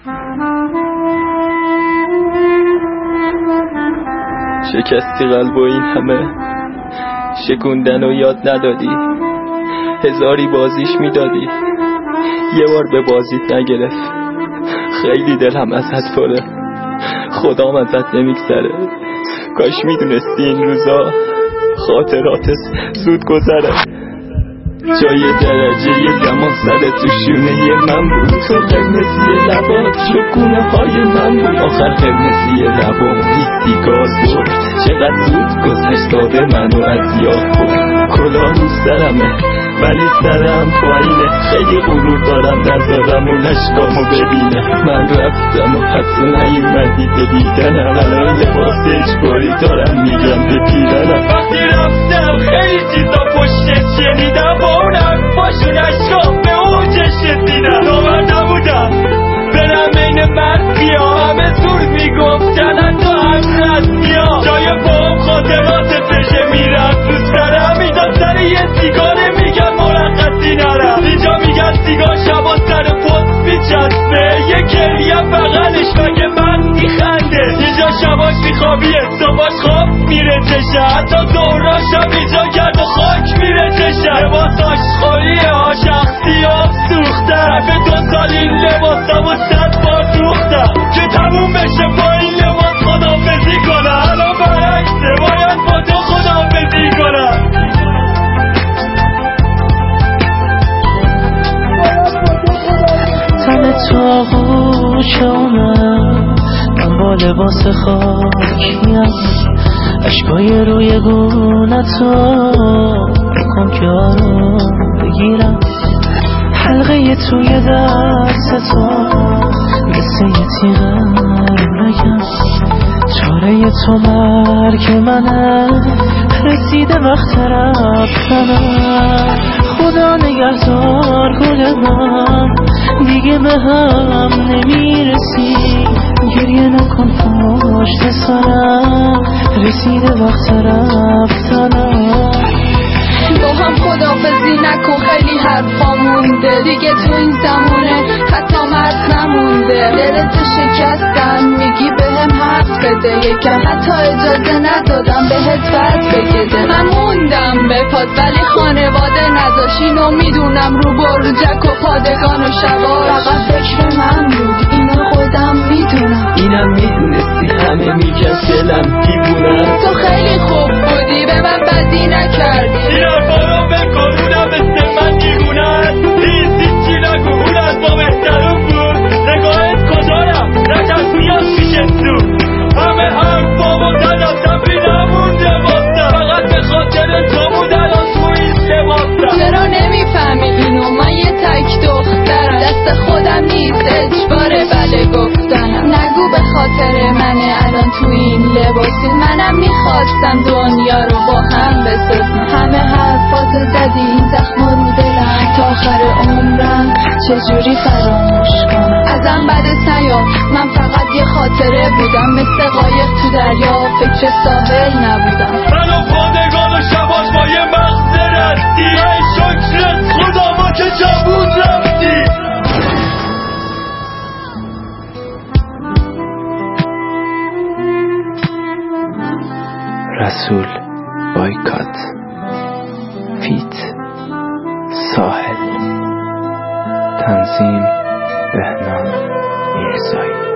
شکستی قلب و این همه شکوندن و یاد ندادی، هزاری بازیش میدادی، یه بار به بازیت نگرفت. خیلی دلم ازت پره، خدام ازت نمیگذره. کاش میدونستی این روزا خاطراتت زود گذره. جای درجه یه زمان سر تو شونه من بود، تو قرمزی لبات شکونه های من بود. آخر قرمزی لبام بیستی گاز بود، چقدر زود گذشت داده منو از یاد بود. کلا رو سرمه ولی سرم پایینه، خیلی غرور دارم نذارم اون اشکامو ببینه. من رفتم و حتی نیومدی به دیدنم، الان لباس اجباری دارم میگم به پیرنم. وقتی رفتم خیلی چیزا پشتت شنیدم، با اون حرفاشون اشکام به اوجش رسیدم. باور نبودم برم این مرفیا، همه زور میگفتن حتی هم رسمیا. جای پام خاطرات پشه میرد تو سرم، اینجا سر یه سیگاره میگم مرخصی نرم. اینجا میگن سیگار شبا سر پست میچسبه، یه گریه بغلش مگه من میخنده. اینجا شباش میخوابیه صبحاش خواب میره چشه، حتی دوراشم اینجا گرد و خاک میره چشه. لباساش خالیه ها شخصی آب سوختم، به 2 سال این لباسم و 100 بار دوختم که تموم بشه با این لباس خداحافظی کنم. الان برعکسه باید با تو خداحافظی کنم. تن تو آغوش اومد، من با لباس خاکیم، اشکای روی گونتو بکن که آروم بگیرم. حلقه توی دست تو مثل یه تیغم نگم، چاره تو مرگ منه، رسیده وقت رفتنم. خدا نگهدار گل من، دیگه به هم نمیرسی. گریه نکن پشت سرم، رسیده وقت رفتنم. تو هم خداحافظی نکن، خیلی حرفا مونده دیگه تو این زمونه، حتی مرد نمونده. دلتو شکستم میگی بهم حرف بده یکم، حتی اجازه ندادم بهت فرد بگده. من موندم به پاد ولی خانواده نذاش، اینو میدونم رو برجک و پادگان و شبا فقط فکر من بود، اینو خودم میدونم. اینم میدونستی همه میگن دلم دیوونم. تو خیلی خوب بودی به من بدی نکردی، این حرفا رو بکن اونم مثل من دیوونم. هیچی نگو اون حرفا بهترون بود، نگاهت کجا رفت نکس میاد پیشت زود. همه حرفامو زدم تبری نمونده واسم، فقط به خاطر تو بود الان تو این لباسم. چرا نمیفهمی اینو؟ من یه تک دخترم، دست خودم نیست اجباره بله گفتنم. نگو به خاطر منه الان تو این لباسی، منم میخواستم دنیا رو با هم بسازیم. همه حرفاتو زدی این زخم رو دلم، تا آخر عمرم چجوری فراموش کنم. ازم بدت نیام، من فقط یه خاطره بودم، مثل قایق تو دریا فکر ساحل نبودم. منو پادگان و شباش با یه مغز رستی، ای شکرت خدا ما که جبود رفتی. رسول بایکات فیت ساحل، تنظیم بهنام میرزایی.